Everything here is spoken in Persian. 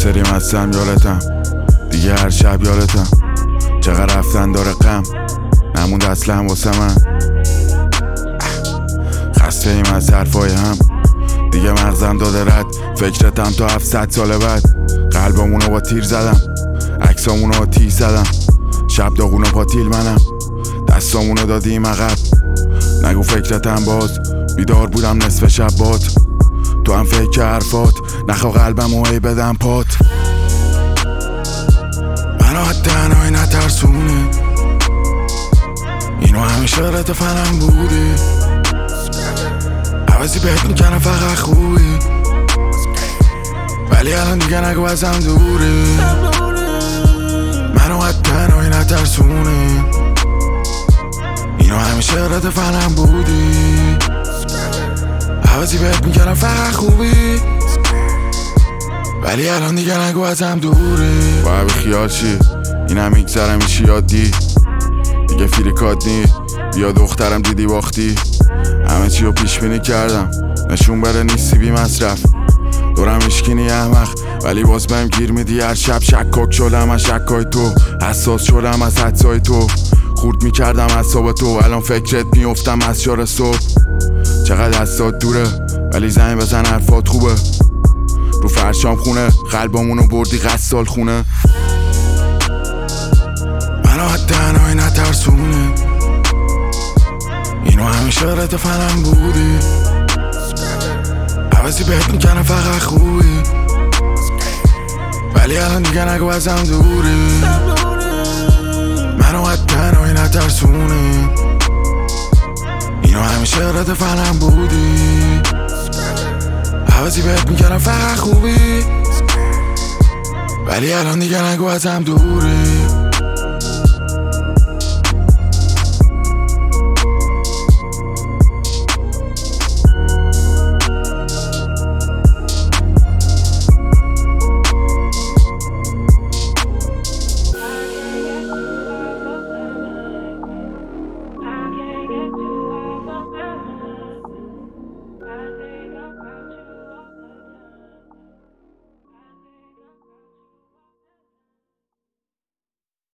سری مستم یادتم دیگه هر شب یادتم چقدر رفتن داره غم نموند اصلا واسه من خسته ایم از حرفای هم دیگه مغزم داده رد فکرتم تا 700 سال بعد قلبمونو با تیر زدم عکسامونو با تیر زدم شب داغونو پاتیل منم دستامونو دادیم عقب نگو فکرتم باز بیدار بودم نصف شب باد تو هم فکر حرفات نخوا قلبمو ای بدم پات منو حد تنهایی نترسونی اینو همیشه رتفنم بودی عوضی بهت میکنم فقط خوبی ولی الان دیگه نگو ازم دوری منو حد تنهایی نترسونی اینو همیشه رتفنم بودی عوضی بهت میکنم فقط خوبی ولی الان دیگه نگو ازم دوری باید خیال چی این هم میگذرم ایشی یادی دیگه فیلیکات نی بیا دخترم دیدی باختی همه چی رو پیش بینی کردم نشون بره نیستی بی مصرف دورم اشکینی احمق ولی باز بهم گیر میدی هر شب شکاک شدم از شکای تو حساس شدم از حدسای تو خورد میکردم اعصاب تو الان فکرت میافتم از شار صبح چقدر دستات دوره ولی زنگ بزن حرفات خوبه رو فرشام خونه قلبامونو بردی غسال خونه منو حد تنهایی نترسونی اینو همیشه رتفنم بودی عوضی بهت میکنم فقط خوبی ولی الان دیگه نگو ازم دوری منو حد تنهایی نترسونی اینو همیشه رتفنم بودی عوضی بهت میکنم فقط خوبی ولی الان دیگه نگو ازم دوری